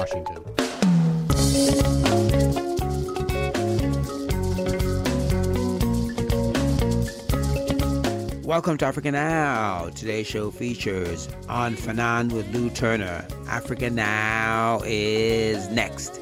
Washington. Welcome to Africa Now. Today's show features On Fanon with Lou Turner. Africa Now is next.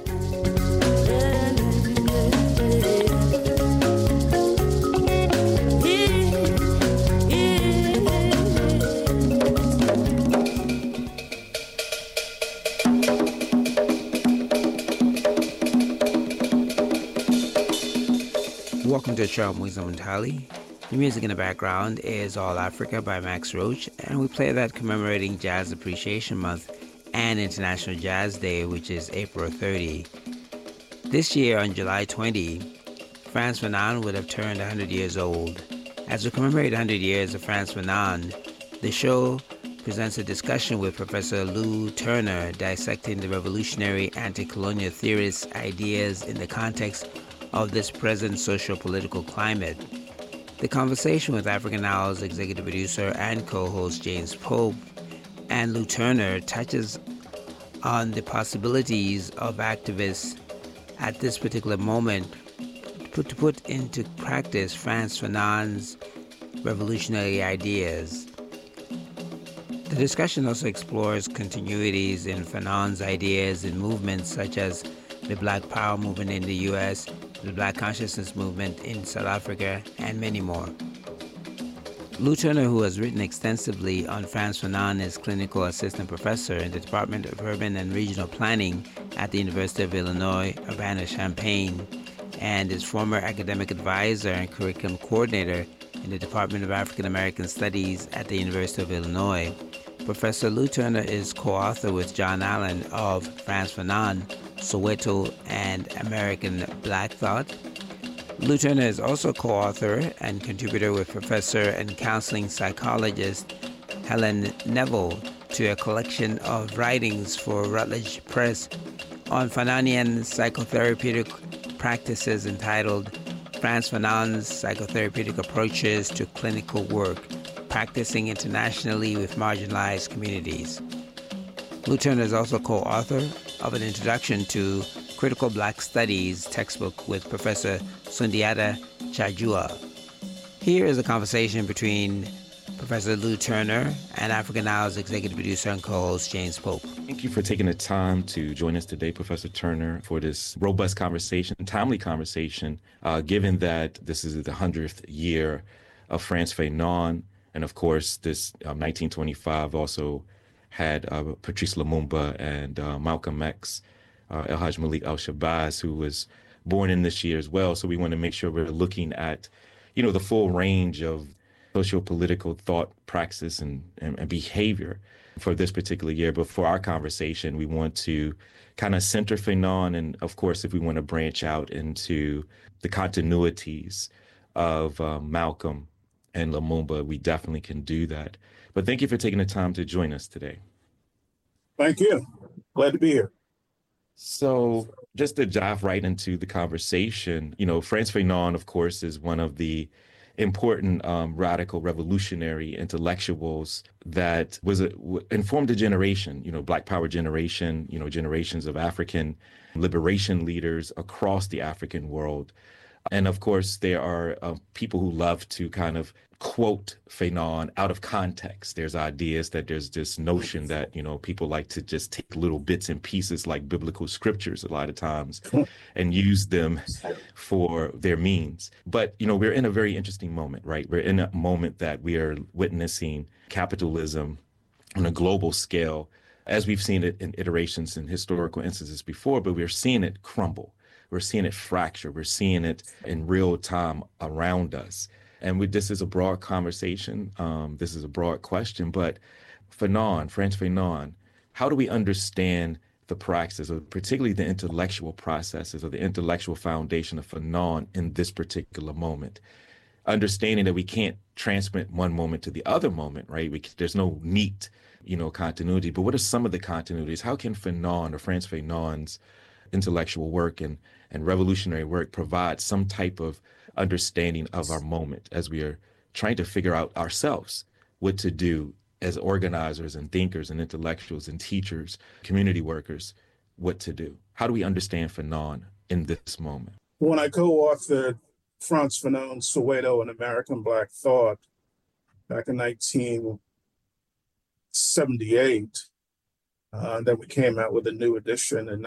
Welcome to the show. I'm Winston Tali. The music in the background is All Africa by Max Roach, and we play that commemorating Jazz Appreciation Month and International Jazz Day, which is April 30. This year, on July 20, Frantz Fanon would have turned 100 years old. As we commemorate 100 years of Frantz Fanon, the show presents a discussion with Professor Lou Turner dissecting the revolutionary anti-colonial theorist's ideas in the context of this present socio-political climate. The conversation with Africa Now's executive producer and co-host James Pope and Lou Turner touches on the possibilities of activists at this particular moment to put into practice Frantz Fanon's revolutionary ideas. The discussion also explores continuities in Fanon's ideas in movements such as the Black Power movement in the U.S., the Black Consciousness movement in South Africa, and many more. Lou Turner, who has written extensively on Frantz Fanon, is clinical assistant professor in the Department of Urban and Regional Planning at the University of Illinois, Urbana-Champaign, and is former academic advisor and curriculum coordinator in the Department of African American Studies at the University of Illinois. Professor Lou Turner is co-author with John Allen of Frantz Fanon, Soweto and American Black Thought. Lou Turner is also co-author and contributor with professor and counseling psychologist Helen Neville to a collection of writings for Routledge Press on Fanonian psychotherapeutic practices entitled Frantz Fanon's Psychotherapeutic Approaches to Clinical Work, Practicing Internationally with Marginalized Communities. Lou Turner is also co-author of an introduction to Critical Black Studies textbook with Professor Sundiata Chajua. Here is a conversation between Professor Lou Turner and Africa Now's executive producer and co-host James Pope. Thank you for taking the time to join us today, Professor Turner, for this robust conversation, timely conversation, given that this is the 100th year of Frantz Fanon. And of course, this 1925 also had Patrice Lumumba and Malcolm X, El Haj Malik Al-Shabazz, who was born in this year as well. So we want to make sure we're looking at, the full range of socio-political thought, praxis, and behavior for this particular year. But for our conversation, we want to kind of center Fanon. And of course, if we want to branch out into the continuities of Malcolm and Lumumba, we definitely can do that. But thank you for taking the time to join us today. Thank you. Glad to be here. So just to dive right into the conversation, Frantz Fanon, of course, is one of the important radical revolutionary intellectuals that informed a generation, Black Power generation, generations of African liberation leaders across the African world. And of course, there are people who love to kind of quote Fanon out of context. There's ideas that there's this notion that, people like to just take little bits and pieces like biblical scriptures a lot of times and use them for their means. But, we're in a very interesting moment, right? We're in a moment that we are witnessing capitalism on a global scale, as we've seen it in iterations and historical instances before, but we're seeing it crumble. We're seeing it fracture. We're seeing it in real time around us. And this is a broad conversation. This is a broad question. But Frantz Fanon, how do we understand the praxis, or particularly the intellectual processes or the intellectual foundation of Fanon in this particular moment? Understanding that we can't transmit one moment to the other moment, right? There's no neat, continuity. But what are some of the continuities? How can Fanon or Frantz Fanon's intellectual work and revolutionary work provide some type of understanding of our moment as we are trying to figure out ourselves what to do as organizers and thinkers and intellectuals and teachers, community workers, what to do? How do we understand Fanon in this moment? When I co-authored Frantz Fanon's Soweto and American Black Thought back in 1978, then we came out with a new edition in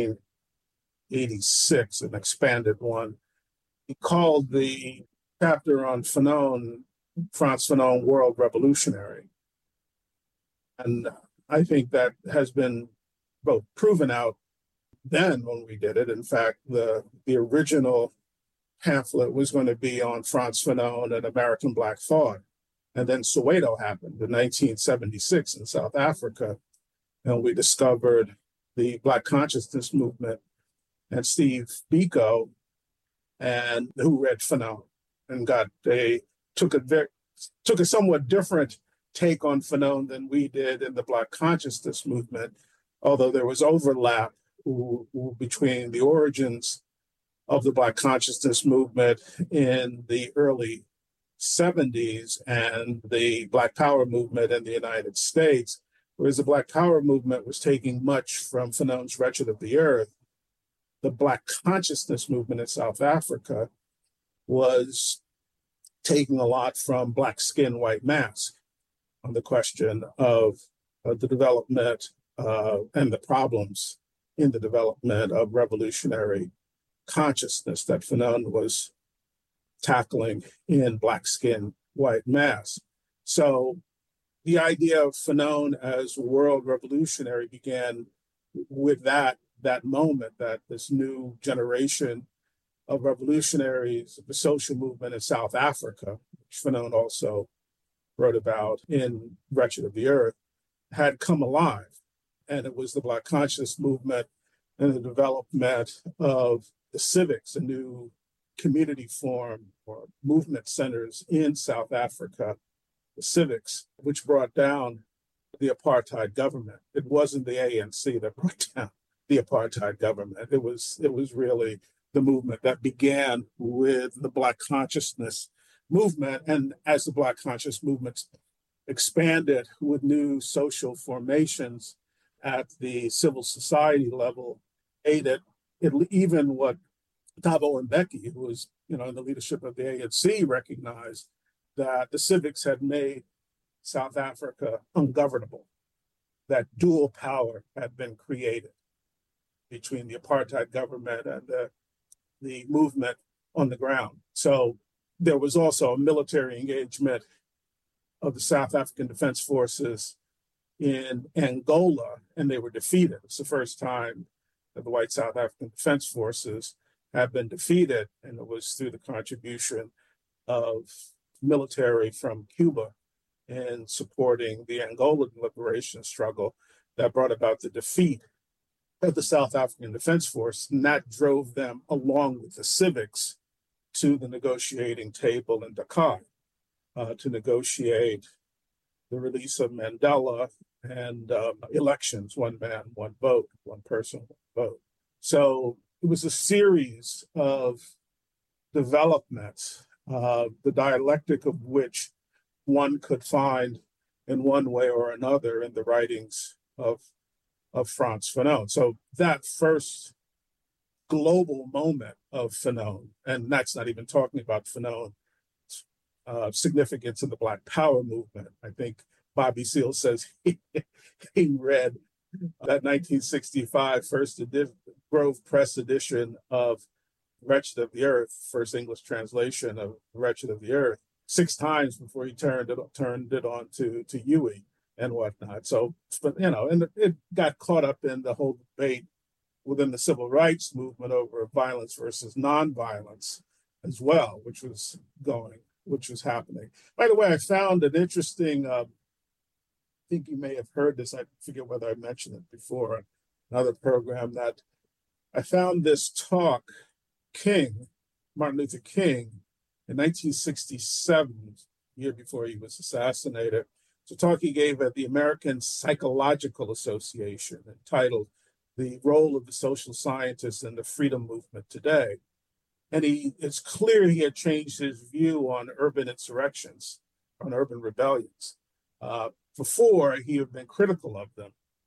1986, an expanded one. He called the chapter on Fanon, Frantz Fanon, World Revolutionary. And I think that has been both proven out then when we did it. In fact, the original pamphlet was going to be on Frantz Fanon and American Black Thought. And then Soweto happened in 1976 in South Africa. And we discovered the Black consciousness movement and Steve Biko, and who read Fanon and took a somewhat different take on Fanon than we did in the Black consciousness movement, although there was overlap between the origins of the Black consciousness movement in the early 70s and the Black Power movement in the United States. Whereas the Black Power movement was taking much from Fanon's Wretched of the Earth, the Black consciousness movement in South Africa was taking a lot from Black Skin, White Mask on the question of the development and the problems in the development of revolutionary consciousness that Fanon was tackling in Black Skin, White Mask. So the idea of Fanon as world revolutionary began with that moment, that this new generation of revolutionaries, the social movement in South Africa, which Fanon also wrote about in Wretched of the Earth, had come alive. And it was the Black conscious movement and the development of the civics, a new community form or movement centers in South Africa, the civics, which brought down the apartheid government. It wasn't the ANC that brought down the apartheid government. It was really the movement that began with the Black consciousness movement. And as the Black conscious movement expanded with new social formations at the civil society level, aided even what Thabo Mbeki, who was in the leadership of the ANC, recognized that the civics had made South Africa ungovernable, that dual power had been created between the apartheid government and the movement on the ground. So there was also a military engagement of the South African Defense Forces in Angola, and they were defeated. It's the first time that the white South African Defense Forces have been defeated, and it was through the contribution of military from Cuba in supporting the Angolan liberation struggle that brought about the defeat of the South African Defense Force, and that drove them, along with the civics, to the negotiating table in Dakar to negotiate the release of Mandela and elections, one man, one vote, one person, one vote. So it was a series of developments, the dialectic of which one could find in one way or another in the writings of Frantz Fanon. So that first global moment of Fanon, and that's not even talking about Fanon's significance in the Black Power movement. I think Bobby Seale says he read that 1965 first Grove Press edition of Wretched of the Earth, first English translation of Wretched of the Earth, 6 times before he turned it on to Huey and whatnot. So, but and it got caught up in the whole debate within the civil rights movement over violence versus nonviolence as well, which was happening. By the way, I found an interesting, I think you may have heard this, I forget whether I mentioned it before on another program, that I found this talk, Martin Luther King, in 1967, year before he was assassinated. It's a talk he gave at the American Psychological Association entitled "The Role of the Social Scientist in the Freedom Movement Today." And it's clear he had changed his view on urban insurrections, on urban rebellions. Before, he had been critical of them,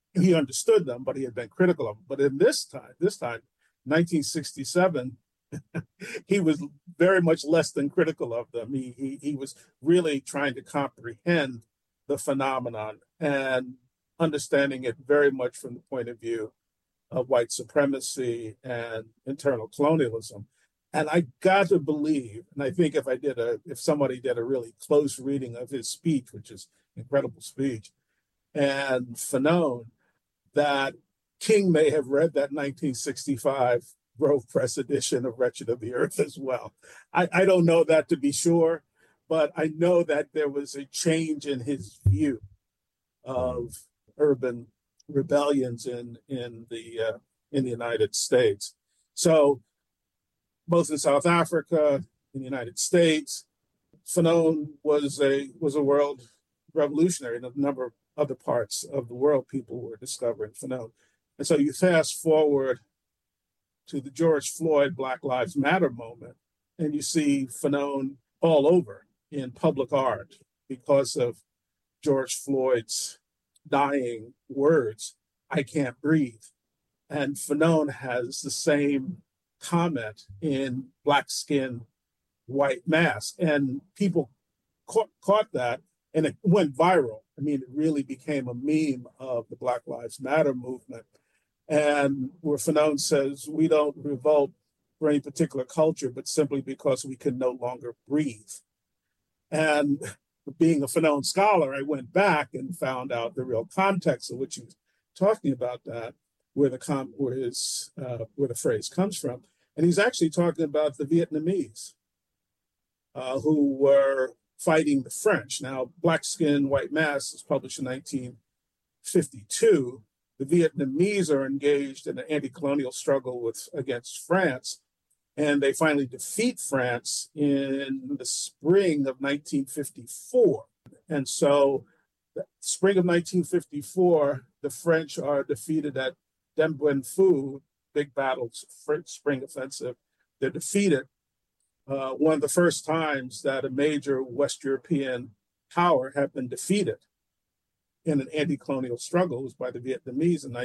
he understood them, but he had been critical of them. But in this time, 1967, he was very much less than critical of them. He was really trying to comprehend the phenomenon and understanding it very much from the point of view of white supremacy and internal colonialism. And I got to believe, and I think if somebody did a really close reading of his speech, which is an incredible speech, and Fanon, that King may have read that 1965 Grove Press edition of Wretched of the Earth as well. I don't know that to be sure, but I know that there was a change in his view of urban rebellions in the United States. So both in South Africa, in the United States, Fanon was a world revolutionary. In a number of other parts of the world, people were discovering Fanon. And so you fast forward to the George Floyd Black Lives Matter moment, and you see Fanon all over in public art because of George Floyd's dying words, "I can't breathe." And Fanon has the same comment in Black Skin, White Mask. And people caught that, and it went viral. I mean, it really became a meme of the Black Lives Matter movement. And where Fanon says, we don't revolt for any particular culture, but simply because we can no longer breathe. And being a Fanon scholar, I went back and found out the real context of which he was talking about that, where the phrase comes from. And he's actually talking about the Vietnamese who were fighting the French. Now, Black Skin, White Mask was published in 1952. The Vietnamese are engaged in an anti-colonial struggle against France, and they finally defeat France in the spring of 1954. And so, the spring of 1954, the French are defeated at Dien Bien Phu, big battles, spring offensive. They're defeated. One of the first times that a major West European power had been defeated in an anti-colonial struggle was by the Vietnamese in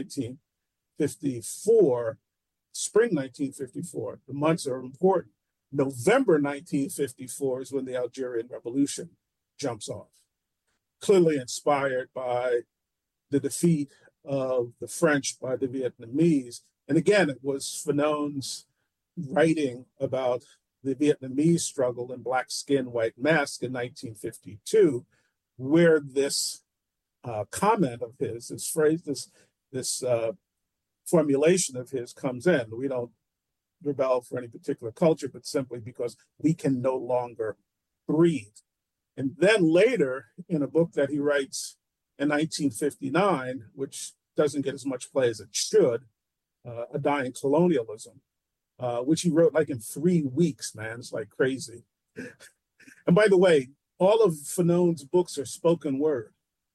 1954, spring 1954. The months are important. November 1954 is when the Algerian Revolution jumps off, clearly inspired by the defeat of the French by the Vietnamese. And again, it was Fanon's writing about the Vietnamese struggle in Black Skin, White Mask in 1952, where this comment of his, this phrase, this formulation of his comes in. We don't rebel for any particular culture, but simply because we can no longer breathe. And then later, in a book that he writes in 1959, which doesn't get as much play as it should, A Dying Colonialism, which he wrote like in 3 weeks, man. It's like crazy. And by the way, all of Fanon's books are spoken word.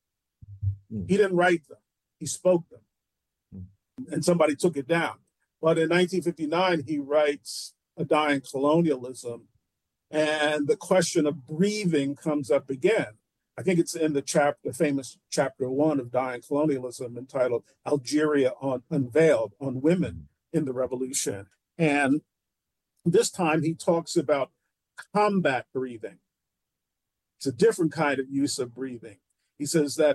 He didn't write them, he spoke them. And somebody took it down. But in 1959, he writes A Dying Colonialism, and the question of breathing comes up again. I think it's in the famous chapter 1 of Dying Colonialism, entitled Algeria Unveiled, on women in the revolution. And this time he talks about combat breathing. It's a different kind of use of breathing. He says that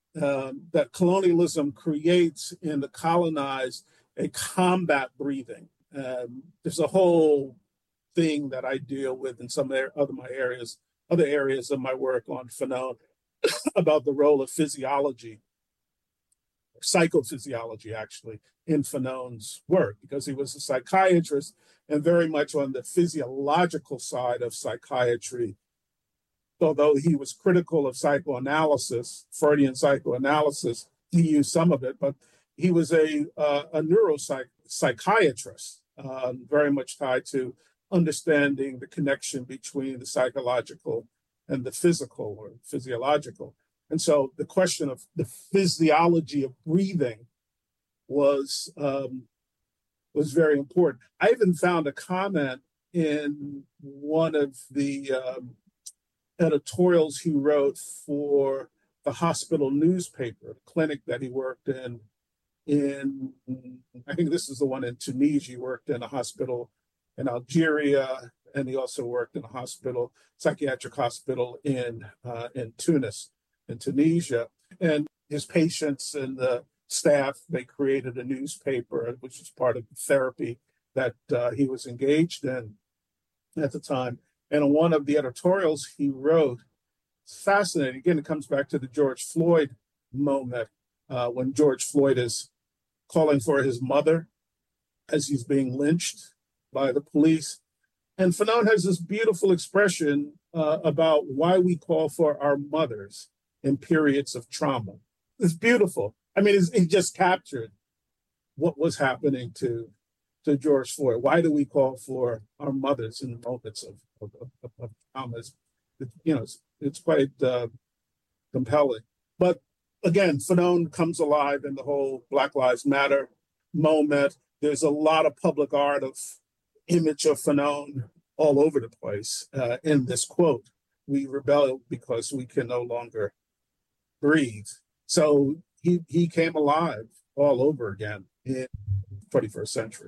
colonialism creates in the colonized a combat breathing. There's a whole thing that I deal with in some other areas of my work on Fanon about the role of physiology, psychophysiology actually, in Fanon's work, because he was a psychiatrist and very much on the physiological side of psychiatry. Although he was critical of psychoanalysis, Freudian psychoanalysis, he used some of it, but he was a neuropsychiatrist, very much tied to understanding the connection between the psychological and the physical or physiological. And so the question of the physiology of breathing was very important. I even found a comment in one of the editorials he wrote for the hospital newspaper, the clinic that he worked in I think this is the one in Tunisia. He worked in a hospital in Algeria, and he also worked in a hospital, psychiatric hospital in Tunis, in Tunisia. And his patients and the staff, they created a newspaper, which is part of the therapy that he was engaged in at the time. And in one of the editorials he wrote, it's fascinating. Again, it comes back to the George Floyd moment when George Floyd is calling for his mother as he's being lynched by the police. And Fanon has this beautiful expression about why we call for our mothers in periods of trauma. It's beautiful. I mean, he just captured what was happening to George Floyd. Why do we call for our mothers in the moments of trauma? It's quite compelling. But again, Fanon comes alive in the whole Black Lives Matter moment. There's a lot of public art of image of Fanon all over the place in this quote. We rebel because we can no longer breathe. So he came alive all over again in the 21st century.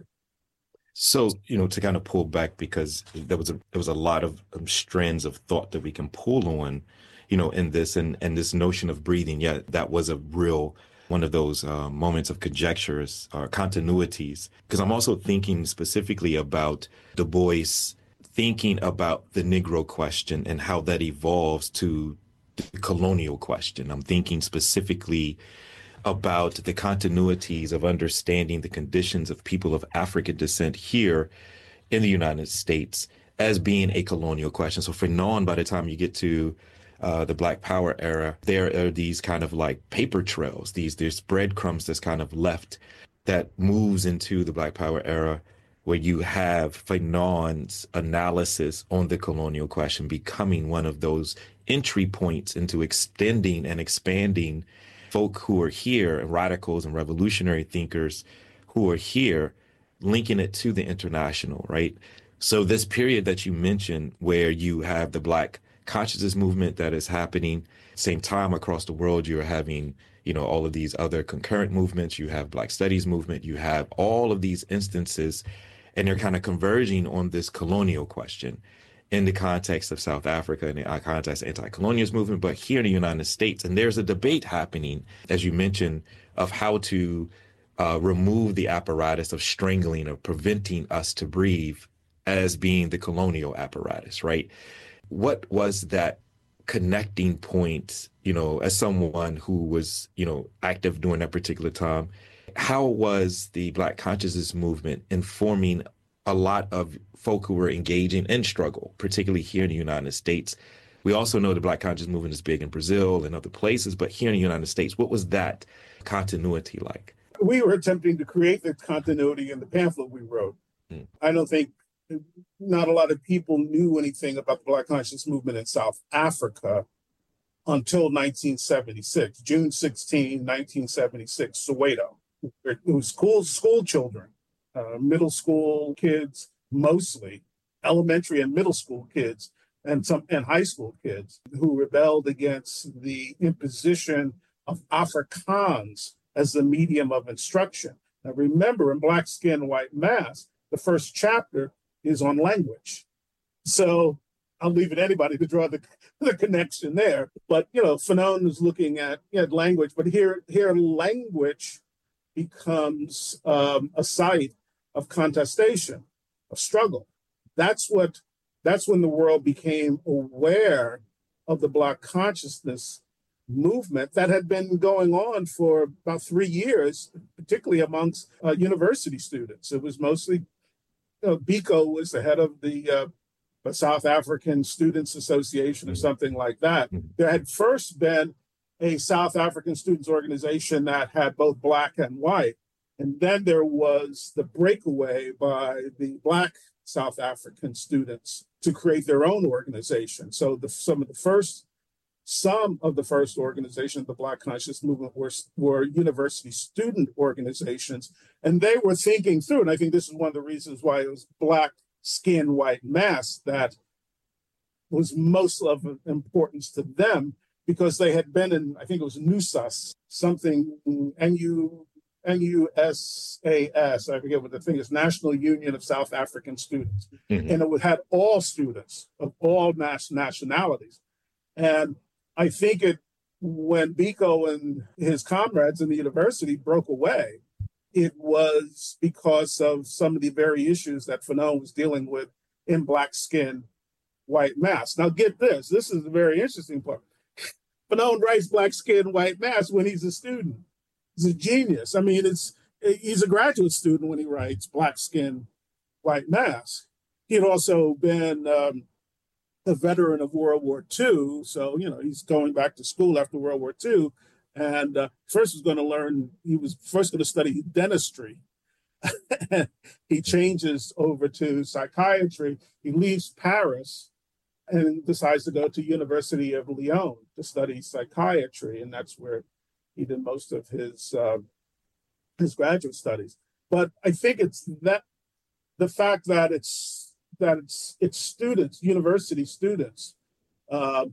So, to kind of pull back, because there was a lot of strands of thought that we can pull on, in this and this notion of breathing. Yeah, that was a real one of those moments of conjectures or continuities, because I'm also thinking specifically about Du Bois thinking about the Negro question and how that evolves to the colonial question. I'm thinking specifically about the continuities of understanding the conditions of people of African descent here in the United States as being a colonial question. So for Fanon, by the time you get to the Black Power era, there are these kind of like paper trails, there's breadcrumbs that's kind of left that moves into the Black Power era, where you have Fanon's analysis on the colonial question becoming one of those entry points into extending and expanding folk who are here, radicals and revolutionary thinkers who are here, linking it to the international, right? So this period that you mentioned, where you have the Black consciousness movement that is happening, same time across the world, you're having, all of these other concurrent movements. You have Black Studies movement, you have all of these instances, and they're kind of converging on this colonial question in the context of South Africa, in the context of anti-colonialist movement, but here in the United States. And there's a debate happening, as you mentioned, of how to remove the apparatus of strangling or preventing us to breathe as being the colonial apparatus, right? What was that connecting point, as someone who was, active during that particular time? How was the Black consciousness movement informing a lot of folk who were engaging in struggle, particularly here in the United States? We also know the Black consciousness movement is big in Brazil and other places, but here in the United States, what was that continuity like? We were attempting to create the continuity in the pamphlet we wrote. I don't think not a lot of people knew anything about the Black consciousness movement in South Africa until 1976, June 16, 1976, Soweto. It was school children, middle school kids, mostly elementary and middle school kids, and high school kids who rebelled against the imposition of Afrikaans as the medium of instruction. Now remember, in Black Skin, White Mask, the first chapter is on language. So I'll leave it to anybody to draw the connection there. But, Fanon is looking at language, but here language becomes a site of contestation, of struggle. That's when the world became aware of the Black consciousness movement that had been going on for about 3 years, particularly amongst university students. It was mostly, Biko was the head of the South African Students Association or something like that. There had first been a South African students organization that had both Black and white. And then there was the breakaway by the Black South African students to create their own organization. So some of the first organizations of the Black conscious movement were university student organizations. And they were thinking through, and I think this is one of the reasons why it was Black Skin, White Mask that was most of importance to them. because they had been in, I think it was NUSAS, something, NUSAS, I forget what the thing is, National Union of South African Students. Mhm. And it had all students of all nationalities. And I think when Biko and his comrades in the university broke away, it was because of some of the very issues that Fanon was dealing with in Black Skin, White Mask. Now get this is the very interesting part. Fanon writes Black Skin, White Mask when he's a student. He's a genius. I mean, he's a graduate student when he writes Black Skin, White Mask. He had also been a veteran of World War II. So, he's going back to school after World War II. And he was first going to study dentistry. He changes over to psychiatry. He leaves Paris and decides to go to University of Lyon to study psychiatry. And that's where he did most of his graduate studies. But I think it's that the fact that it's students, university students, and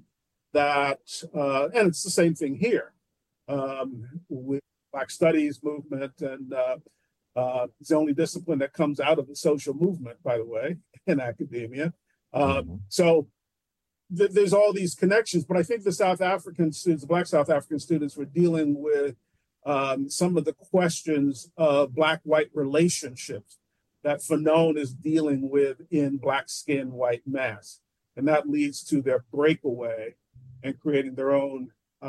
it's the same thing here with Black Studies movement, and it's the only discipline that comes out of the social movement, by the way, in academia. So there's all these connections, but I think the South African students, the Black South African students, were dealing with some of the questions of Black-white relationships that Fanon is dealing with in Black Skin, White Mask. And that leads to their breakaway and creating their own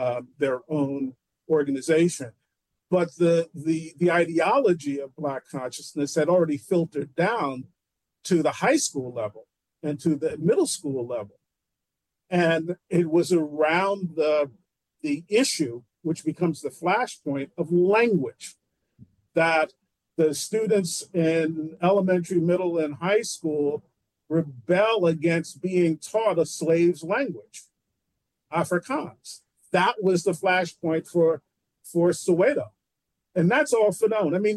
organization. But the ideology of Black consciousness had already filtered down to the high school level and to the middle school level. And it was around the issue, which becomes the flashpoint, of language, that the students in elementary, middle, and high school rebel against being taught a slave's language, Afrikaans. That was the flashpoint for Soweto. And that's all Fanon. I mean,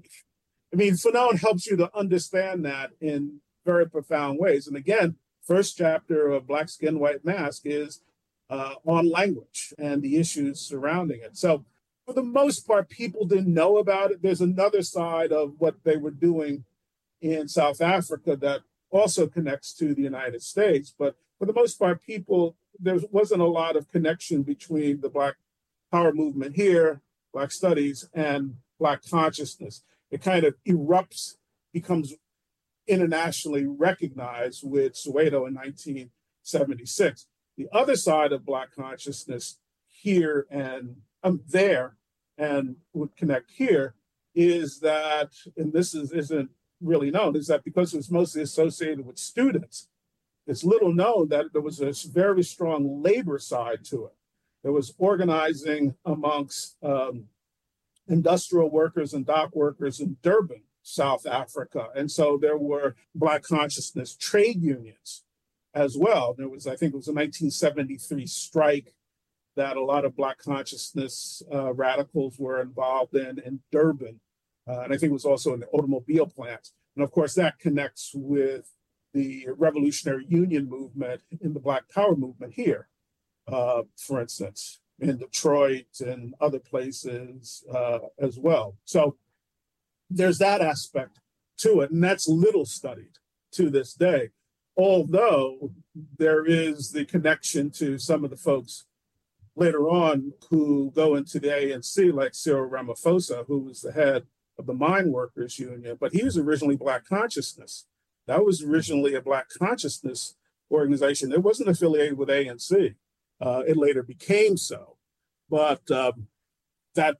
Fanon helps you to understand that in very profound ways. And again, first chapter of Black Skin, White Mask is on language and the issues surrounding it. So for the most part, people didn't know about it. There's another side of what they were doing in South Africa that also connects to the United States. But for the most part, there wasn't a lot of connection between the Black Power movement here, Black Studies, and Black consciousness. It kind of erupts, becomes internationally recognized with Soweto in 1976. The other side of Black consciousness here and there, and would connect here, is that, and this isn't really known, is that because it was mostly associated with students, it's little known that there was a very strong labor side to it. There was organizing amongst industrial workers and dock workers in Durban, South Africa. And so there were Black consciousness trade unions as well. There was, I think it was a 1973 strike that a lot of Black consciousness radicals were involved in Durban. And I think it was also in the automobile plants. And of course, that connects with the Revolutionary Union movement in the Black Power movement here, for instance, in Detroit and other places as well. So there's that aspect to it, and that's little studied to this day. Although there is the connection to some of the folks later on who go into the ANC, like Cyril Ramaphosa, who was the head of the Mine Workers Union, but he was originally Black Consciousness. That was originally a Black Consciousness organization. It wasn't affiliated with ANC. It later became so. But that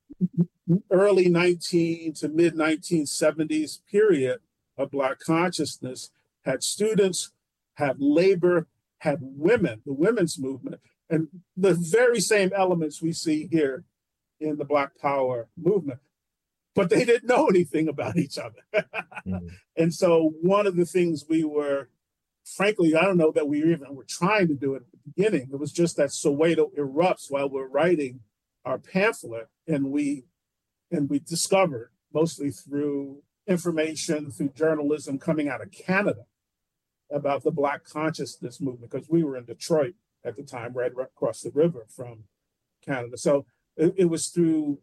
early 19 to mid 1970s period of Black consciousness had students, had labor, had women, the women's movement, and the very same elements we see here in the Black Power movement. But they didn't know anything about each other. Mm-hmm. And so one of the things we were, frankly, I don't know that we even were trying to do it at the beginning. It was just that Soweto erupts while we're writing our pamphlet, and we discovered, mostly through information, through journalism coming out of Canada, about the Black consciousness movement, because we were in Detroit at the time, right across the river from Canada. So it was through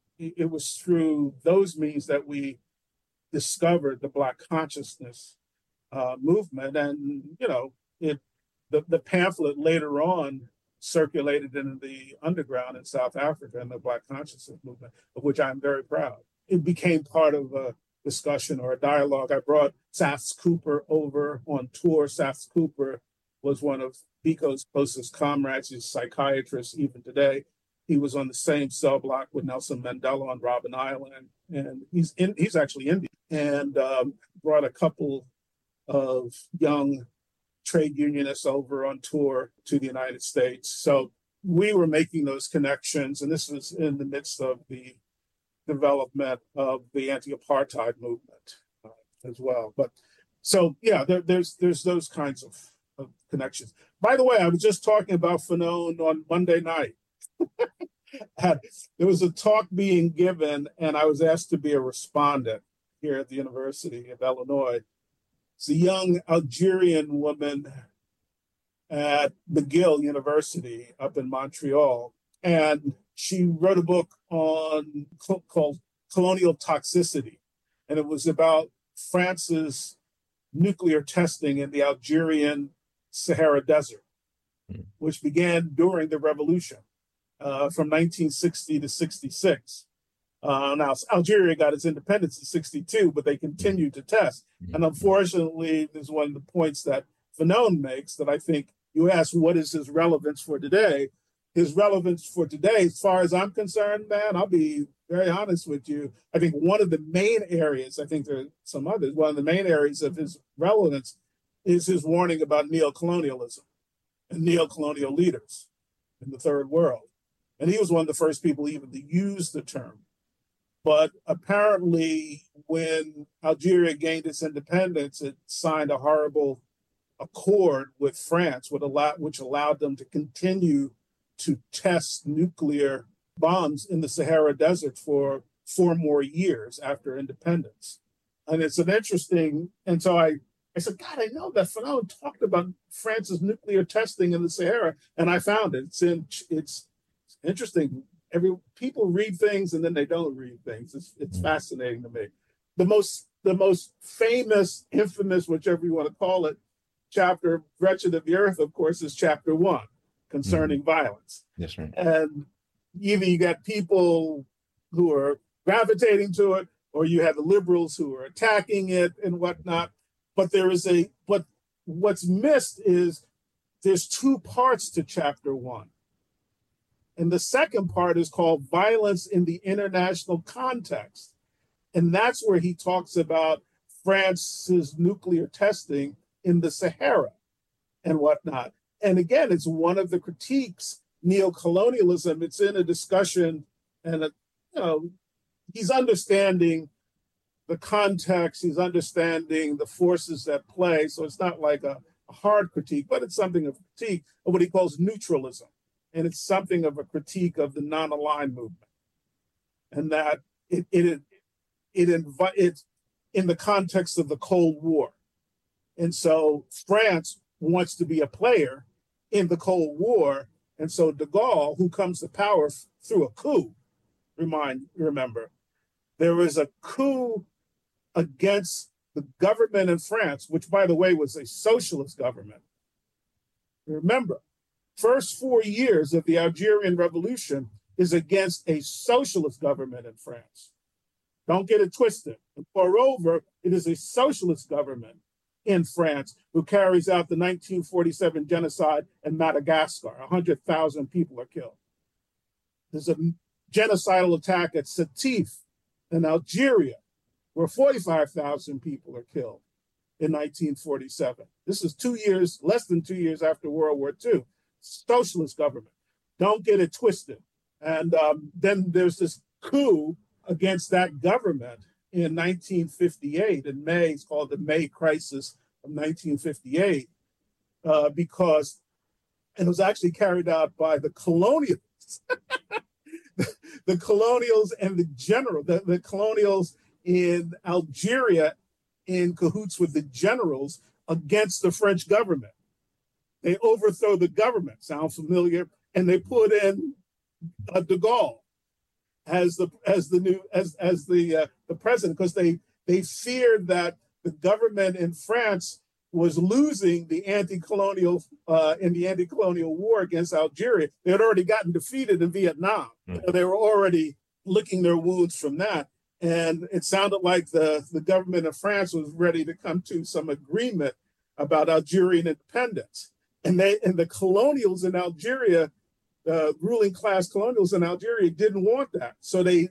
those means that we discovered the Black consciousness movement, and the pamphlet later on circulated in the underground in South Africa and the Black consciousness movement, of which I'm very proud. It became part of a discussion or a dialogue. I brought Saths Cooper over on tour. Saths Cooper was one of Biko's closest comrades. He's a psychiatrist even today. He was on the same cell block with Nelson Mandela on Robben Island, and he's actually Indian, and brought a couple of young trade unionists over on tour to the United States. So we were making those connections, and this was in the midst of the development of the anti-apartheid movement as well. But so yeah, there's those kinds of connections. By the way, I was just talking about Fanon on Monday night. There was a talk being given, and I was asked to be a respondent here at the University of Illinois. It's a young Algerian woman at McGill University up in Montreal, and she wrote a book called Colonial Toxicity, and it was about France's nuclear testing in the Algerian Sahara Desert, which began during the revolution from 1960 to 66. Now, Algeria got its independence in 62, but they continued to test. And unfortunately, this is one of the points that Fanon makes that I think you asked, what is his relevance for today? His relevance for today, as far as I'm concerned, man, I'll be very honest with you. I think one of the main areas, I think there are some others, one of the main areas of his relevance is his warning about neocolonialism and neocolonial leaders in the third world. And he was one of the first people even to use the term. But apparently, when Algeria gained its independence, it signed a horrible accord with France, which allowed them to continue to test nuclear bombs in the Sahara Desert for 4 more years after independence. And it's an interesting, and so I said, God, I know that Fanon talked about France's nuclear testing in the Sahara, and I found it. It's interesting. People read things and then they don't read things. It's fascinating to me. The most famous, infamous, whichever you want to call it, chapter of Wretched of the Earth, of course, is chapter 1 concerning violence. That's right. And either you got people who are gravitating to it, or you have the liberals who are attacking it and whatnot. But what's missed is there's 2 parts to chapter 1. And the second part is called Violence in the International Context. And that's where he talks about France's nuclear testing in the Sahara and whatnot. And again, it's one of the critiques, neocolonialism. It's in a discussion, and he's understanding the context, he's understanding the forces at play. So it's not like a hard critique, but it's something of a critique of what he calls neutralism. And it's something of a critique of the non-aligned movement, and that it's in the context of the Cold War. And so France wants to be a player in the Cold War. And so de Gaulle, who comes to power through a coup, remember, there was a coup against the government in France, which, by the way, was a socialist government. Remember, first 4 years of the Algerian Revolution is against a socialist government in France. Don't get it twisted. And moreover, it is a socialist government in France who carries out the 1947 genocide in Madagascar. 100,000 people are killed. There's a genocidal attack at Sétif in Algeria, where 45,000 people are killed in 1947. This is less than 2 years after World War II. Socialist government. Don't get it twisted. And then there's this coup against that government in 1958 in May. It's called the May Crisis of 1958 because it was actually carried out by the colonials. The colonials and the colonials in Algeria in cahoots with the generals against the French government. They overthrow the government. Sound familiar? And they put in de Gaulle as the president, because they feared that the government in France was losing the anti-colonial in the anti-colonial war against Algeria. They had already gotten defeated in Vietnam. They were already licking their wounds from that. And it sounded like the government of France was ready to come to some agreement about Algerian independence. And the colonials in Algeria, the ruling class colonials in Algeria, didn't want that. So they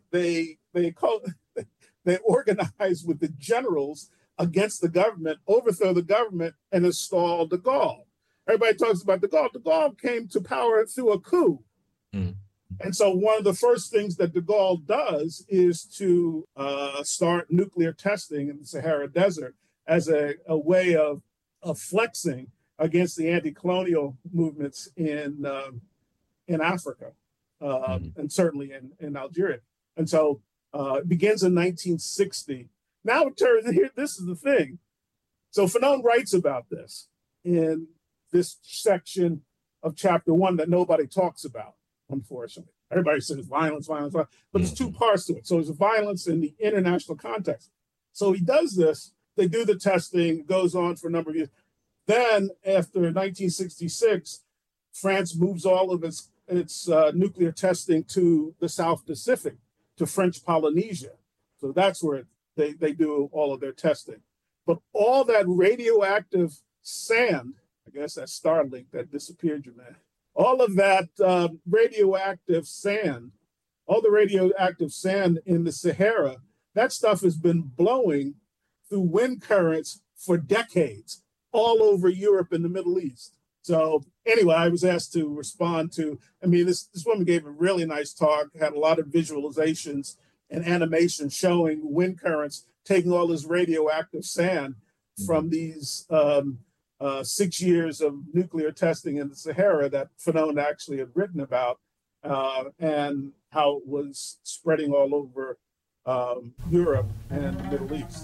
organized with the generals against the government, overthrow the government, and install de Gaulle. Everybody talks about de Gaulle. De Gaulle came to power through a coup. And so one of the first things that de Gaulle does is to start nuclear testing in the Sahara Desert as a way of flexing against the anti-colonial movements in Africa, and certainly in Algeria. And so it begins in 1960. Now it turns here, this is the thing. So Fanon writes about this in this section of chapter 1 that nobody talks about, unfortunately. Everybody says violence, violence, violence, but there's two parts to it. So there's violence in the international context. So he does this, they do the testing, goes on for a number of years. Then after 1966, France moves all of its nuclear testing to the South Pacific, to French Polynesia. So that's where they do all of their testing. But all that radioactive sand, I guess that's Starlink that disappeared, Jermaine. All of that radioactive sand, all the radioactive sand in the Sahara, that stuff has been blowing through wind currents for decades all over Europe and the Middle East. So anyway, I was asked to respond to, this woman gave a really nice talk, had a lot of visualizations and animation showing wind currents taking all this radioactive sand from these 6 years of nuclear testing in the Sahara that Fanon actually had written about, and how it was spreading all over Europe and the Middle East.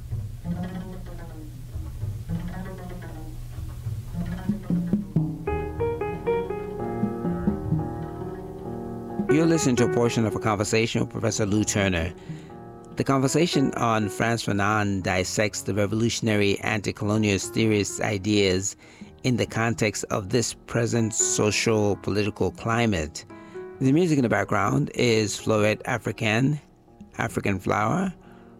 You're listening to a portion of a conversation with Professor Lou Turner. The conversation on Frantz Fanon dissects the revolutionary anti-colonialist theorist's ideas in the context of this present social political climate. The music in the background is Florette Africaine, African Flower,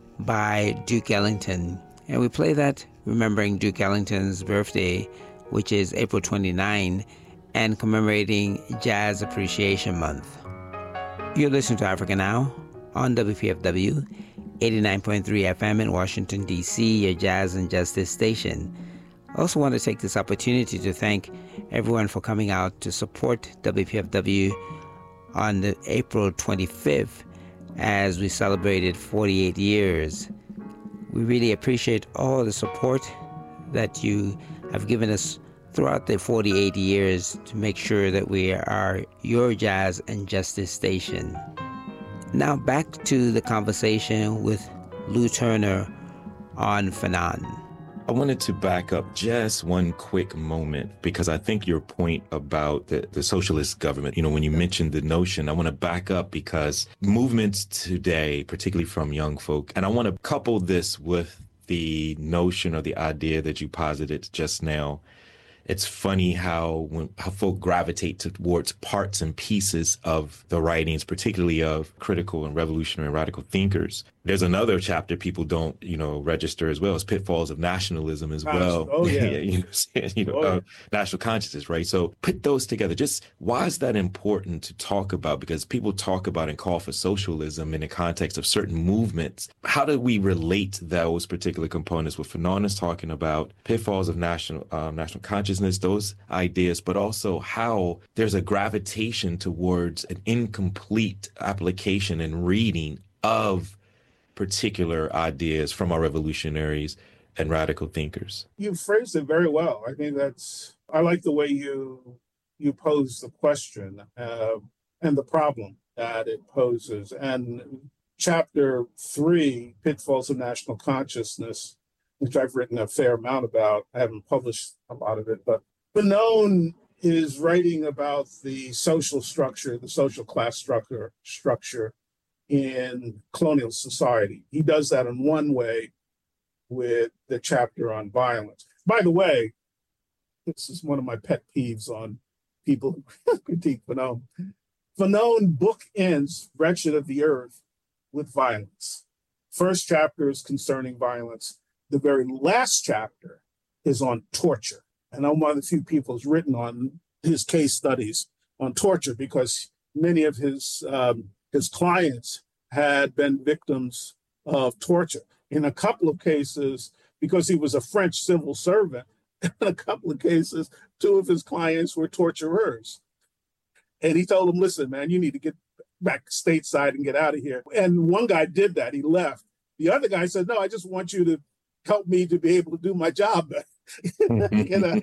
by Duke Ellington. And we play that remembering Duke Ellington's birthday, which is April 29, and commemorating Jazz Appreciation Month. You're listening to Africa Now on WPFW 89.3 FM in Washington, D.C., your jazz and justice station. I also want to take this opportunity to thank everyone for coming out to support WPFW on the April 25th as we celebrated 48 years. We really appreciate all the support that you have given us throughout the 48 years to make sure that we are your jazz and justice station. Now back to the conversation with Lou Turner on Fanon. I wanted to back up just one quick moment, because I think your point about the socialist government, when you mentioned the notion, I want to back up because movements today, particularly from young folk, and I want to couple this with the notion or the idea that you posited just now. It's funny how folk gravitate towards parts and pieces of the writings, particularly of critical and revolutionary and radical thinkers. There's another chapter people don't, register as well, as pitfalls of nationalism as well. Oh, yeah. National consciousness, right? So put those together. Just why is that important to talk about? Because people talk about and call for socialism in the context of certain movements. How do we relate those particular components? What Fanon is talking about, pitfalls of national consciousness, those ideas, but also how there's a gravitation towards an incomplete application and reading of particular ideas from our revolutionaries and radical thinkers. You phrased it very well. I think I like the way you pose the question and the problem that it poses. And chapter 3, Pitfalls of National Consciousness, which I've written a fair amount about. I haven't published a lot of it, but Fanon is writing about the social structure, the social class structure in colonial society. He does that in one way with the chapter on violence. By the way, this is one of my pet peeves on people who critique Fanon. Fanon bookends Wretched of the Earth with violence. First chapter is concerning violence. The very last chapter is on torture. And I'm one of the few people who's written on his case studies on torture because many of his clients had been victims of torture. In a couple of cases, because he was a French civil servant, in a couple of cases, two of his clients were torturers. And he told them, listen, man, you need to get back stateside and get out of here. And one guy did that. He left. The other guy said, no, I just want you to help me to be able to do my job better. You know?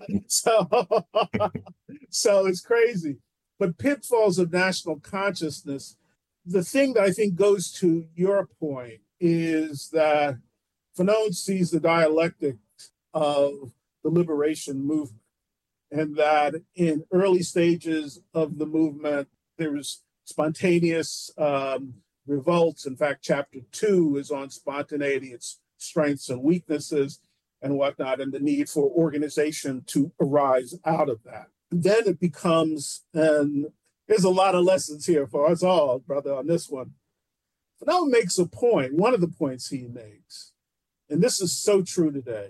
So it's crazy. But pitfalls of national consciousness, the thing that I think goes to your point is that Fanon sees the dialectic of the liberation movement, and that in early stages of the movement, there was spontaneous revolts. In fact, chapter 2 is on spontaneity, its strengths and weaknesses and whatnot, and the need for organization to arise out of that. Then it becomes, and there's a lot of lessons here for us all, brother, on this one. Fanon makes a point, one of the points he makes, and this is so true today,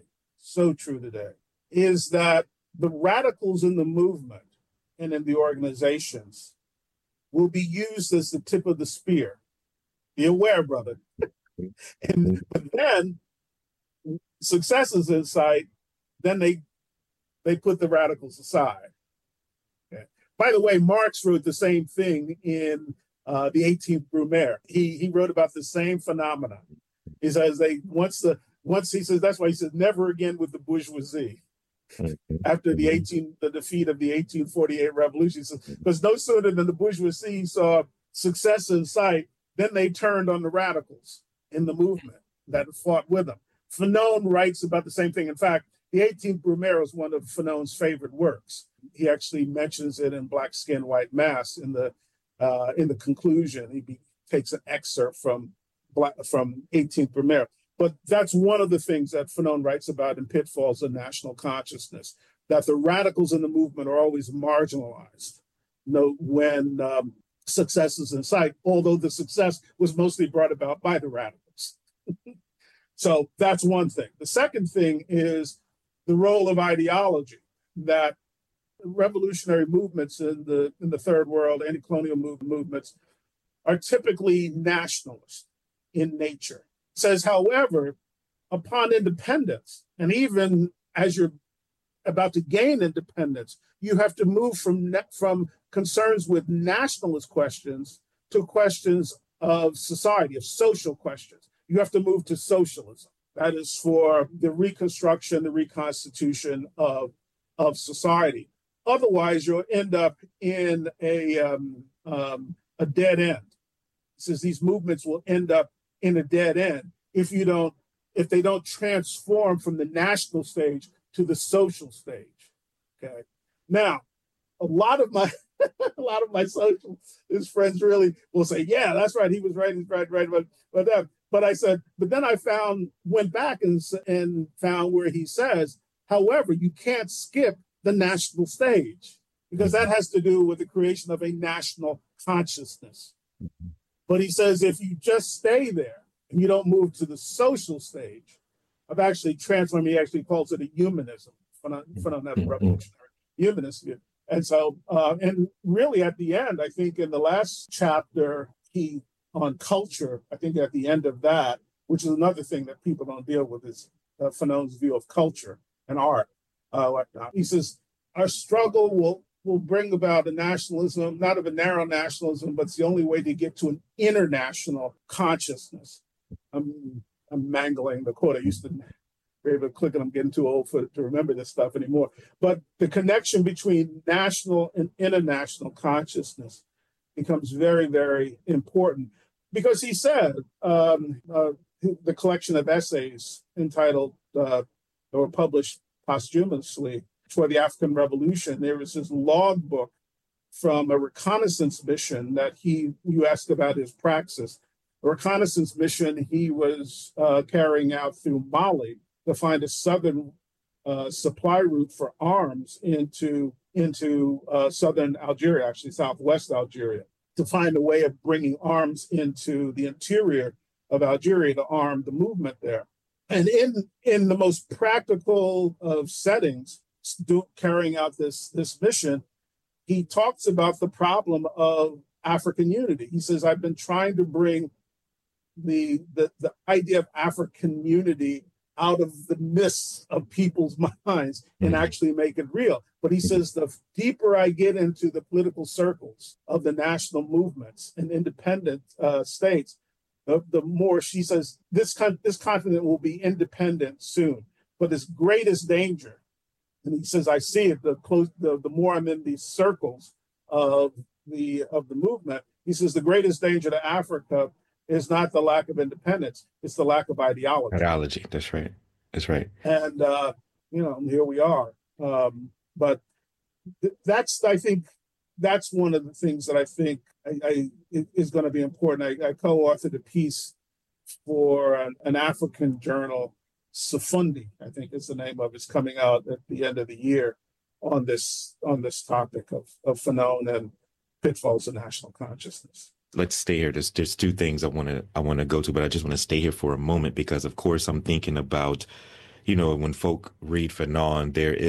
is that the radicals in the movement and in the organizations will be used as the tip of the spear. Be aware, brother. But then success is in sight, then they put the radicals aside. Okay. By the way, Marx wrote the same thing in the 18th Brumaire. He wrote about the same phenomenon. He says he says that's why he says never again with the bourgeoisie. After the defeat of the 1848 revolution, because no sooner than the bourgeoisie saw success in sight, then they turned on the radicals in the movement that fought with them. Fanon writes about the same thing. In fact, the 18th Brumaire is one of Fanon's favorite works. He actually mentions it in Black Skin, White Mass in the conclusion. He takes an excerpt from 18th Brumaire. But that's one of the things that Fanon writes about in Pitfalls of National Consciousness, that the radicals in the movement are always marginalized. When success is in sight, although the success was mostly brought about by the radicals. So that's one thing. The second thing is the role of ideology, that revolutionary movements in the third world, anti-colonial movements, are typically nationalist in nature. Says, however, upon independence, and even as you're about to gain independence, you have to move from concerns with nationalist questions to questions of society, of social questions. You have to move to socialism. That is for the reconstruction, the reconstitution of society. Otherwise, you'll end up in a dead end. It says these movements will end up in a dead end if they don't transform from the national stage to the social stage. Okay. Now, a lot of my socialist friends really will say, "Yeah, that's right. He was right. He's right. But I said, but then I went back and found where he says, however, you can't skip the national stage because that has to do with the creation of a national consciousness. But he says, if you just stay there and you don't move to the social stage of actually transforming, he actually calls it a humanism, revolutionary humanism. And so, and really at the end, I think in the last chapter, on culture, I think at the end of that, which is another thing that people don't deal with, is Fanon's view of culture and art. He says, our struggle will bring about a nationalism, not of a narrow nationalism, but it's the only way to get to an international consciousness. I'm mangling the quote. I used to be able to click, and I'm getting too old to remember this stuff anymore. But the connection between national and international consciousness becomes very, very important. Because he said, the collection of essays entitled, or published posthumously, for the African Revolution, there was this logbook from a reconnaissance mission that you asked about his praxis. A reconnaissance mission he was carrying out through Mali to find a southern supply route for arms into southern Algeria, actually southwest Algeria, to find a way of bringing arms into the interior of Algeria to arm the movement there. And in the most practical of settings, carrying out this mission, he talks about the problem of African unity. He says, I've been trying to bring the idea of African unity out of the mists of people's minds and actually make it real. But he says, the deeper I get into the political circles of the national movements and independent states, the more, she says, this continent will be independent soon. But its greatest danger, and he says, I see it, the more I'm in these circles of the movement, he says, the greatest danger to Africa is not the lack of independence, it's the lack of ideology. Ideology, that's right. That's right. And, here we are. But I think that's one of the things that I think is going to be important. I co-authored a piece for an African journal, Safundi, I think is the name of it. It's coming out at the end of the year on this topic of Fanon and pitfalls of national consciousness. Let's stay here. There's two things I want to go to, but I just want to stay here for a moment because, of course, I'm thinking about, when folk read Fanon,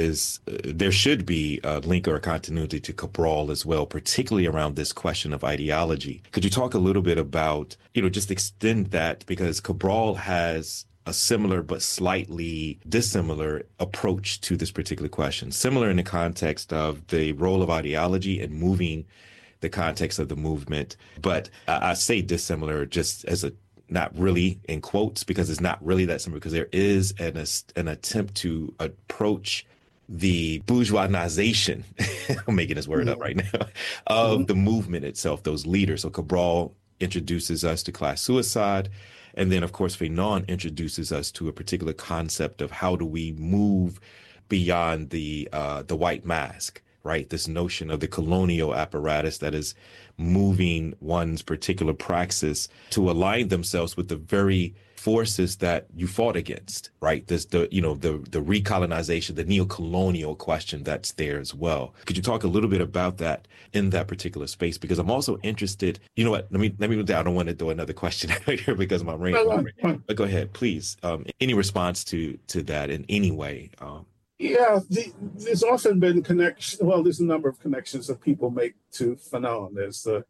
there should be a link or a continuity to Cabral as well, particularly around this question of ideology. Could you talk a little bit about, just extend that, because Cabral has a similar but slightly dissimilar approach to this particular question, similar in the context of the role of ideology and moving the context of the movement. But I say dissimilar just as a not really in quotes, because it's not really that similar, because there is an attempt to approach the bourgeoisization, I'm making this word up right now, of the movement itself, those leaders. So Cabral introduces us to class suicide. And then, of course, Fanon introduces us to a particular concept of how do we move beyond the white mask. Right, this notion of the colonial apparatus that is moving one's particular praxis to align themselves with the very forces that you fought against. Right, the recolonization, the neo-colonial question that's there as well. Could you talk a little bit about that in that particular space? Because I'm also interested. You know what? Let me. I don't want to throw another question out here because of my brain. But go ahead, please. Any response to that in any way? Yeah, there's often been there's a number of connections that people make to Fanon. There's the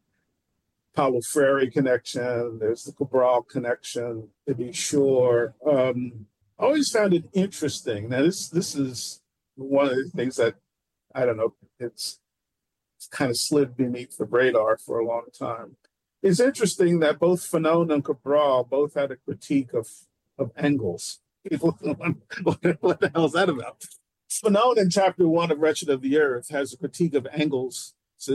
Paulo Freire connection, there's the Cabral connection, to be sure. I always found it interesting. Now, this is one of the things that, I don't know, it's kind of slid beneath the radar for a long time. It's interesting that both Fanon and Cabral both had a critique of Engels. What the hell is that about? Fanon in chapter 1 of Wretched of the Earth has a critique of Engels'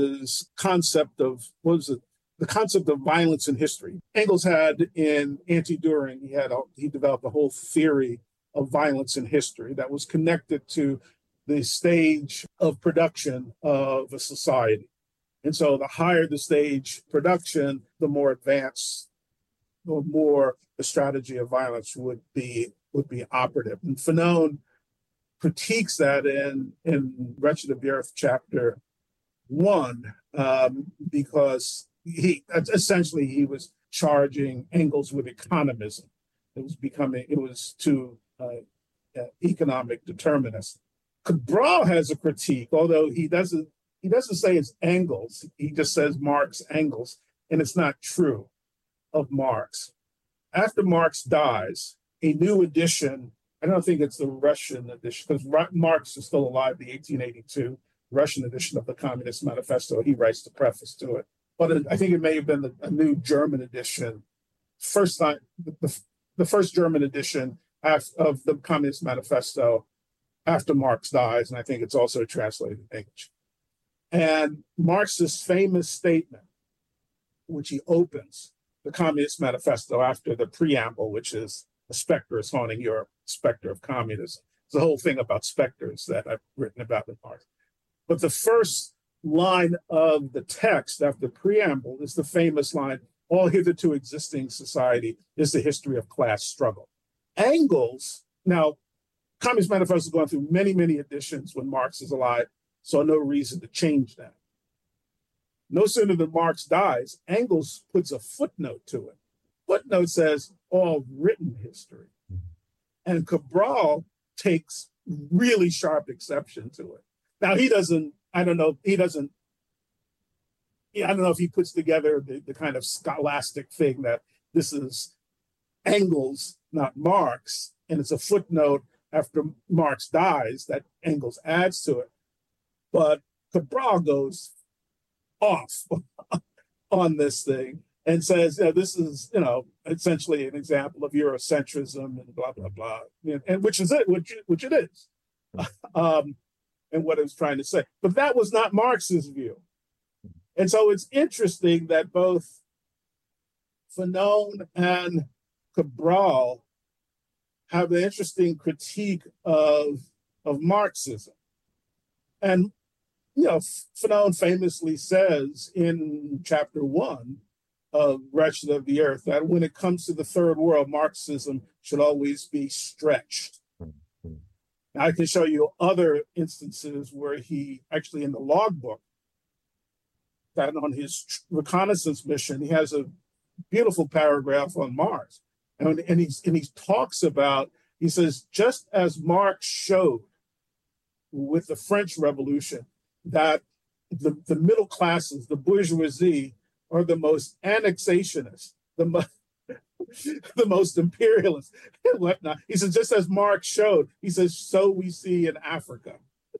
concept of, the concept of violence in history. Engels had in Anti-Düring, he developed a whole theory of violence in history that was connected to the stage of production of a society. And so the higher the stage production, the more advanced, the more the strategy of violence would be operative. And Fanon critiques that in Wretched of the Earth, chapter 1, because he was charging Engels with economism. It was too economic determinist. Cabral has a critique, although he doesn't say it's Engels. He just says Marx, Engels, and it's not true of Marx. After Marx dies, a new edition, I don't think it's the Russian edition, because Marx is still alive, the 1882 Russian edition of the Communist Manifesto. He writes the preface to it. But I think it may have been a new German edition. The first German edition of the Communist Manifesto after Marx dies, and I think it's also translated in English. And Marx's famous statement, which he opens the Communist Manifesto after the preamble, which is "A specter is haunting Europe, specter of communism." There's a whole thing about specters that I've written about in Marx. But the first line of the text after the preamble is the famous line, all hitherto existing society is the history of class struggle. Engels, now, Communist Manifesto has gone through many, many editions when Marx is alive, so no reason to change that. No sooner than Marx dies, Engels puts a footnote to it. Footnote says all written history. And Cabral takes really sharp exception to it. Now he doesn't, I don't know if he puts together the kind of scholastic thing that this is Engels, not Marx, and it's a footnote after Marx dies that Engels adds to it. But Cabral goes off on this thing and says, this is, essentially an example of Eurocentrism and blah, blah, blah, and which is it, which it is, and what it was trying to say. But that was not Marx's view. And so it's interesting that both Fanon and Cabral have an interesting critique of Marxism. And, Fanon famously says in chapter 1 of Wretched of the Earth that when it comes to the third world, Marxism should always be stretched. Now, I can show you other instances where he actually in the logbook, that on his reconnaissance mission, he has a beautiful paragraph on Marx. And he talks about, he says, just as Marx showed with the French Revolution, that the middle classes, the bourgeoisie, are the most annexationist, the most imperialist, and whatnot. He says, just as Marx showed, he says, so we see in Africa.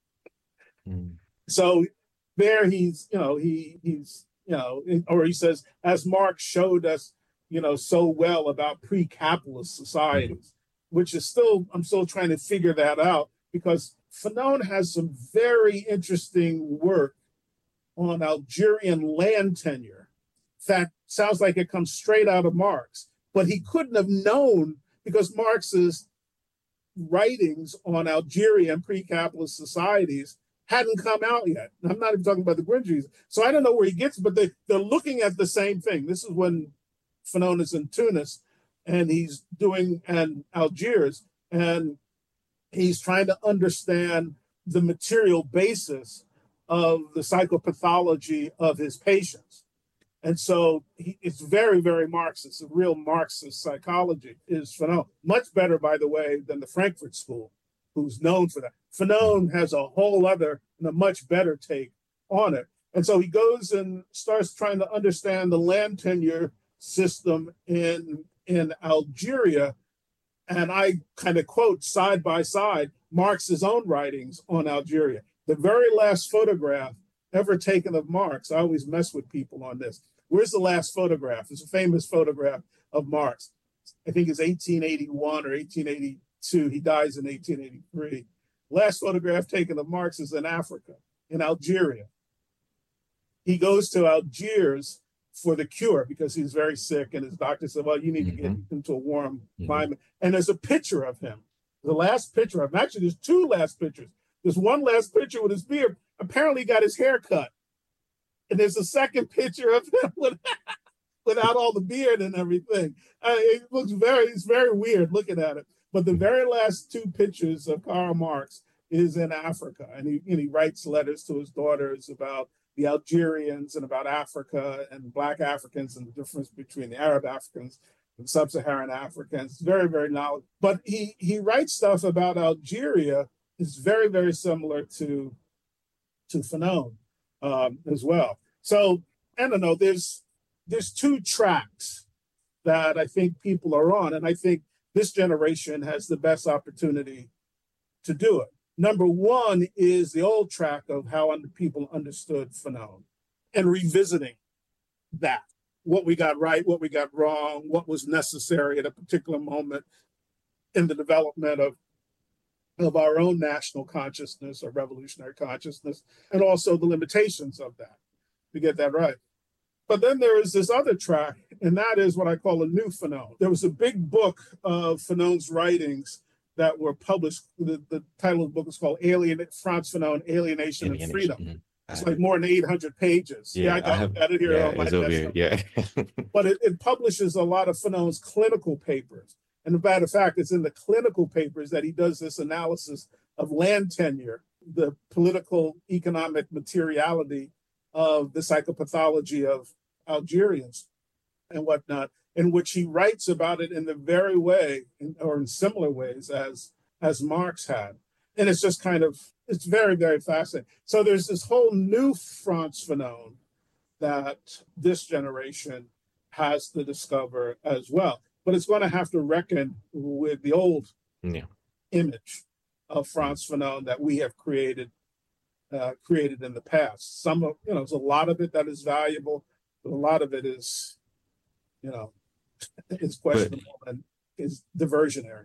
So there he's, or he says, as Marx showed us, so well about pre-capitalist societies, which is still, I'm still trying to figure that out, because Fanon has some very interesting work on Algerian land tenure that sounds like it comes straight out of Marx, but he couldn't have known because Marx's writings on Algerian pre-capitalist societies hadn't come out yet. I'm not even talking about the Guindries. So I don't know where he gets, but they're looking at the same thing. This is when Fanon is in Tunis and he's doing Algiers, and he's trying to understand the material basis of the psychopathology of his patients. And so it's very, very Marxist. A real Marxist psychology is Fanon. Much better, by the way, than the Frankfurt School, who's known for that. Fanon has a whole other and a much better take on it. And so he goes and starts trying to understand the land tenure system in Algeria. And I kind of quote side by side Marx's own writings on Algeria. The very last photograph ever taken of Marx, I always mess with people on this. Where's the last photograph? It's a famous photograph of Marx. I think it's 1881 or 1882. He dies in 1883. Last photograph taken of Marx is in Africa, in Algeria. He goes to Algiers for the cure because he's very sick, and his doctor said, well, you need to get into a warm climate. And there's a picture of him. The last picture of him, actually, there's two last pictures. There's one last picture with his beard. Apparently, he got his hair cut. And there's a second picture of him without all the beard and everything. It's very weird looking at it. But the very last two pictures of Karl Marx is in Africa. And he writes letters to his daughters about the Algerians and about Africa and Black Africans and the difference between the Arab Africans and sub-Saharan Africans. Very, very knowledgeable. But he writes stuff about Algeria. It's very, very similar to Fanon as well. So I don't know, there's two tracks that I think people are on, and I think this generation has the best opportunity to do it. Number one is the old track of how people understood Fanon and revisiting that, what we got right, what we got wrong, what was necessary at a particular moment in the development of our own national consciousness or revolutionary consciousness, and also the limitations of that, to get that right. But then there is this other track, and that is what I call a new Fanon. There was a big book of Fanon's writings that were published. The title of the book is called Frantz Fanon, Alienation and Freedom. Mm-hmm. It's like more than 800 pages. Yeah, I got it here. Yeah, on my it's over here. Yeah. But it publishes a lot of Fanon's clinical papers. And as a matter of fact, it's in the clinical papers that he does this analysis of land tenure, the political economic materiality of the psychopathology of Algerians and whatnot, in which he writes about it in the very way, or in similar ways as Marx had. And it's just it's very, very fascinating. So there's this whole new Frantz Fanon that this generation has to discover as well. But it's going to have to reckon with the old image of Frantz Fanon that we have created in the past. Some of, there's a lot of it that is valuable, but a lot of it is, is questionable and is diversionary.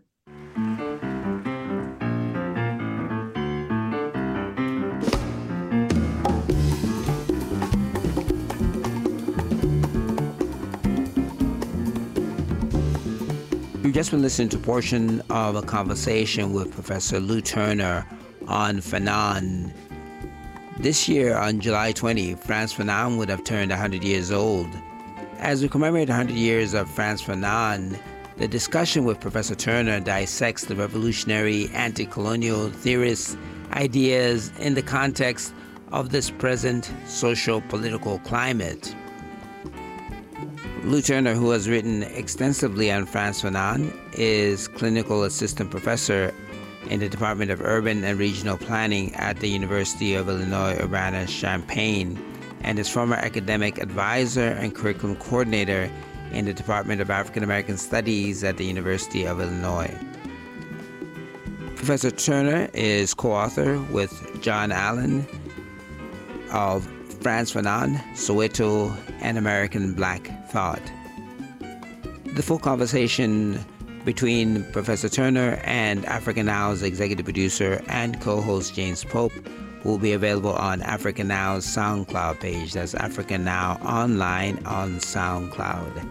You've just been listening to a portion of a conversation with Professor Lou Turner on Fanon. This year, on July 20, Frantz Fanon would have turned 100 years old. As we commemorate 100 years of Frantz Fanon, the discussion with Professor Turner dissects the revolutionary anti-colonial theorist's ideas in the context of this present social-political climate. Lou Turner, who has written extensively on Frantz Fanon, is clinical assistant professor in the Department of Urban and Regional Planning at the University of Illinois Urbana-Champaign, and is former academic advisor and curriculum coordinator in the Department of African American Studies at the University of Illinois. Professor Turner is co-author with John Allen of Frantz Fanon, Soweto, and American Black Thought. The full conversation between Professor Turner and Africa Now's executive producer and co-host James Pope will be available on Africa Now's SoundCloud page. That's Africa Now Online on SoundCloud.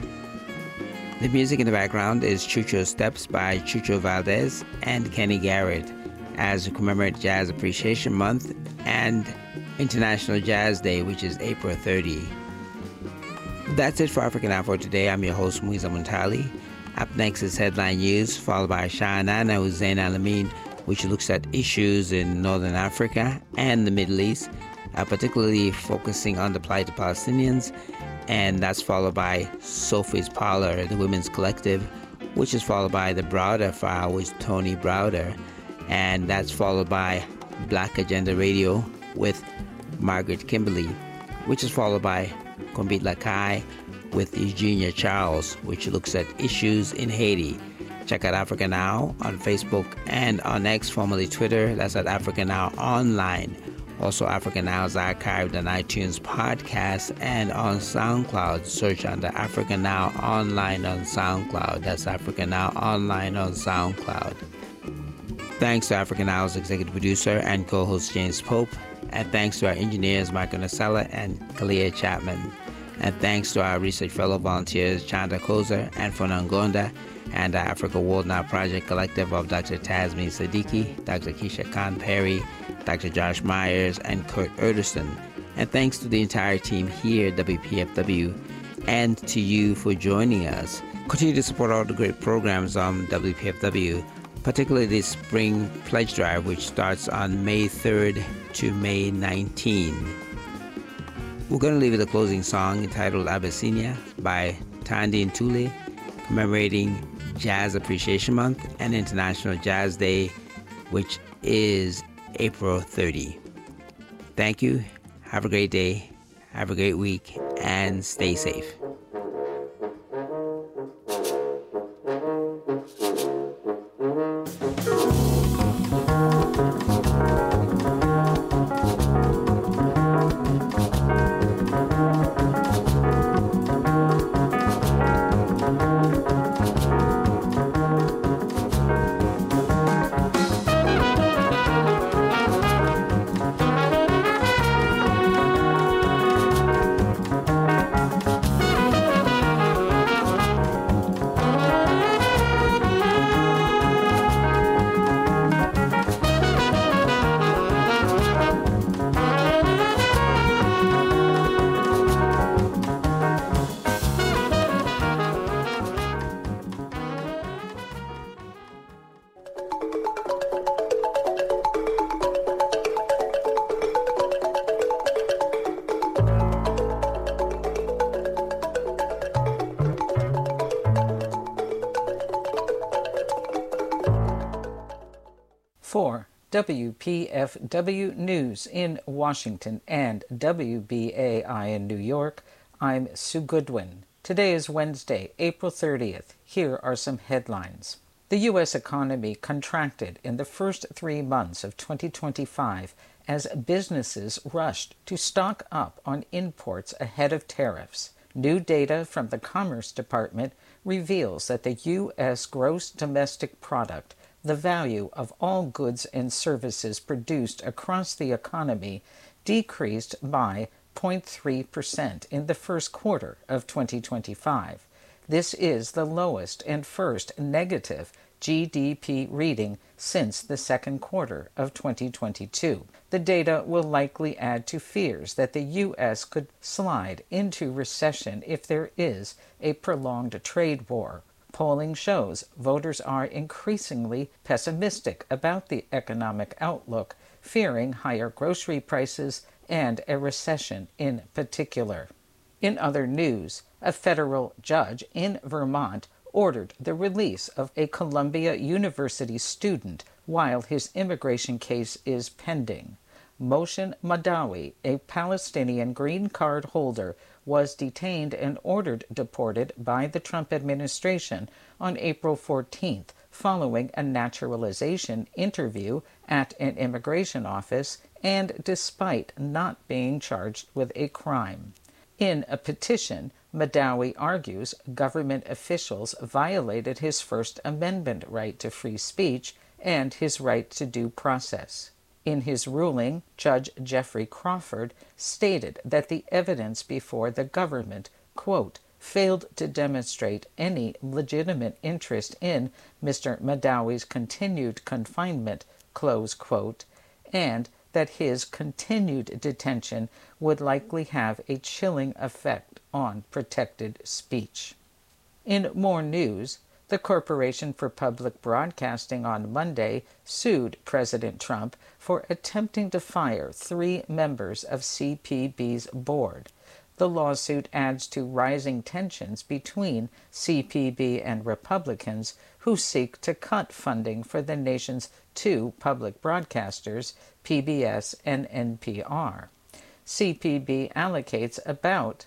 The music in the background is Chucho Steps by Chucho Valdez and Kenny Garrett as we commemorate Jazz Appreciation Month and International Jazz Day, which is April 30. That's it for Africa Now for today. I'm your host, Muiza Muntali. Up next is Headline News, followed by Sha'anana Hussein Alamin, which looks at issues in Northern Africa and the Middle East, particularly focusing on the plight of Palestinians. And that's followed by Sophie's Parlor, the Women's Collective, which is followed by The Browder File with Tony Browder. And that's followed by Black Agenda Radio with Margaret Kimberly, which is followed by Kombit Lakai with Eugenia Charles, which looks at issues in Haiti. Check out Africa Now on Facebook and on X, formerly Twitter. That's at Africa Now Online. Also, Africa Now is archived on iTunes podcast and on SoundCloud. Search under Africa Now Online on SoundCloud. That's Africa Now Online on SoundCloud. Thanks to Africa Now's executive producer and co-host James Pope. And thanks to our engineers Michael Nasella and Kalia Chapman. And thanks to our research fellow volunteers Chanda Koza and Fonan Gonda, and our Africa World Now Project Collective of Dr. Tasmin Siddiqui, Dr. Keisha Khan Perry, Dr. Josh Myers, and Kurt Erderson. And thanks to the entire team here at WPFW and to you for joining us. Continue to support all the great programs on WPFW, particularly the Spring Pledge Drive, which starts on May 3rd to May 19. We're going to leave with a closing song entitled Abyssinia by Tandi Ntuli, commemorating Jazz Appreciation Month and International Jazz Day, which is April 30. Thank you. Have a great day. Have a great week, and stay safe. For WPFW News in Washington and WBAI in New York, I'm Sue Goodwin. Today is Wednesday, April 30th. Here are some headlines. The U.S. economy contracted in the first 3 months of 2025 as businesses rushed to stock up on imports ahead of tariffs. New data from the Commerce Department reveals that the U.S. gross domestic product, the value of all goods and services produced across the economy, decreased by 0.3% in the first quarter of 2025. This is the lowest and first negative GDP reading since the second quarter of 2022. The data will likely add to fears that the U.S. could slide into recession if there is a prolonged trade war. Polling shows voters are increasingly pessimistic about the economic outlook, fearing higher grocery prices and a recession in particular. In other news, a federal judge in Vermont ordered the release of a Columbia University student while his immigration case is pending. Mohsen Madawi, a Palestinian green card holder, was detained and ordered deported by the Trump administration on April 14th following a naturalization interview at an immigration office and despite not being charged with a crime. In a petition, Madawi argues government officials violated his First Amendment right to free speech and his right to due process. In his ruling, Judge Jeffrey Crawford stated that the evidence before the government, quote, failed to demonstrate any legitimate interest in Mr. Madawi's continued confinement, close quote, and that his continued detention would likely have a chilling effect on protected speech. In more news, the Corporation for Public Broadcasting on Monday sued President Trump for attempting to fire 3 members of CPB's board. The lawsuit adds to rising tensions between CPB and Republicans who seek to cut funding for the nation's 2 public broadcasters, PBS and NPR. CPB allocates about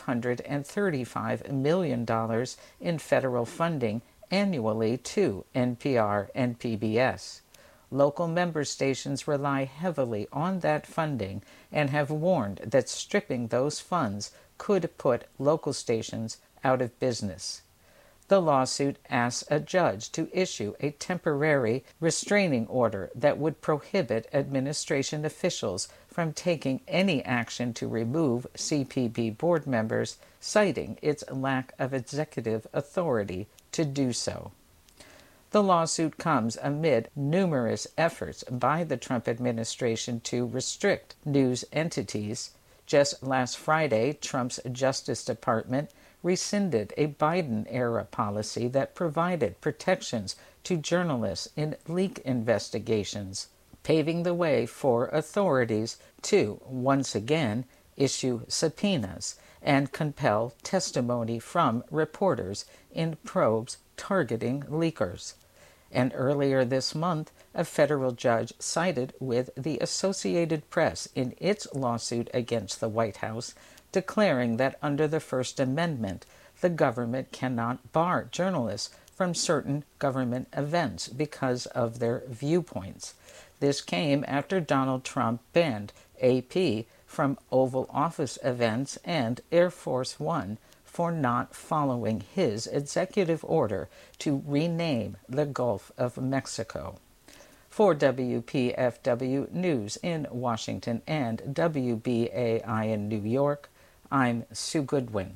$535 million in federal funding annually to NPR and PBS. Local member stations rely heavily on that funding and have warned that stripping those funds could put local stations out of business. The lawsuit asks a judge to issue a temporary restraining order that would prohibit administration officials from taking any action to remove CPB board members, citing its lack of executive authority to do so. The lawsuit comes amid numerous efforts by the Trump administration to restrict news entities. Just last Friday, Trump's Justice Department rescinded a Biden-era policy that provided protections to journalists in leak investigations, paving the way for authorities to, once again, issue subpoenas and compel testimony from reporters in probes targeting leakers. And earlier this month, a federal judge sided with the Associated Press in its lawsuit against the White House, declaring that under the First Amendment, the government cannot bar journalists from certain government events because of their viewpoints. This came after Donald Trump banned AP from Oval Office events and Air Force One for not following his executive order to rename the Gulf of Mexico. For WPFW News in Washington and WBAI in New York, I'm Sue Goodwin.